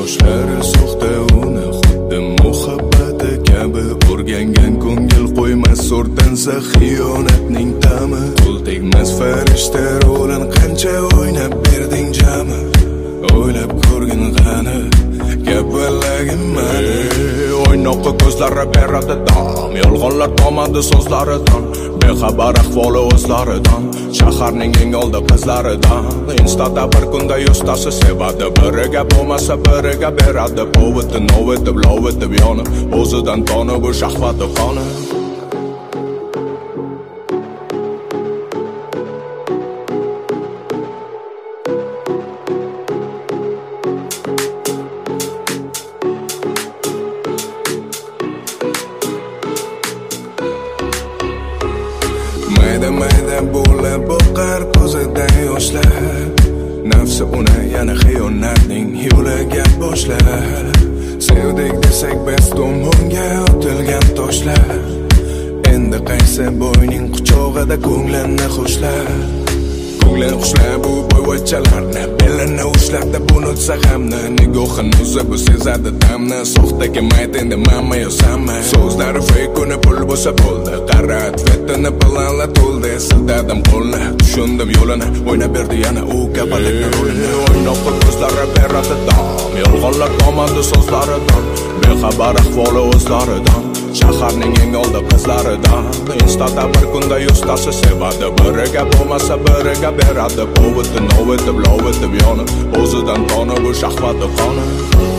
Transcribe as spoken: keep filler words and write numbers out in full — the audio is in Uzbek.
Qoshlari soxta uni xuddi muhabbati kabi o'rgangan ko'ngil qo'ymas so'rtansa xiyonatning ta'mi qo'l tegmas farishta rolin qancha o'ynab berding jami o'ylab ko'rgin qani gapvalagim mani o'ynoqqa ko'zlari beradi dam yolg'onlar tomadi so'zlaridan bexabar ahvoli o'zlaridan shaharning eng oldi qizlaridan instada bir kunda yuztasi sevadi biriga bo'lmasa biriga beradi povitib novitib lovitib yonib o'zidan tonib bu shahvati qoni mayda mayda bo'lib boqar ko'zida yoshlar nafsi uni yana xiyonatning yo'liga boshlar sevdik desak biz tomonga otilgan toshlar endi qaysi boyning quchog'ida ko'nglinni xushlar ko'nglim xushlar bu boyvachchalarni belini ushlab unutsa hamni nigohin o'zi bu sezadi damni soxta kelmaydi endi mamma yo'sanmi so'zlari fake uni pul bo'lsa bo'ldi qara atvetini planla to'ldi siltadim qo'lni tushundim yo'lini o'ynab berdi yana u kapalikni rolini o'ynoqqa ko'zlari beradi dam yolg'onlar tomadi so'zlaridan bexabar ahvoli o'zlaridan shaharning eng oldi qizlaridan instada bir kunda yuztasi sevadi biriga bo'lmasa biriga beradi povitib novitib lovitib yonib o'zidan tonib bu shahvati qoni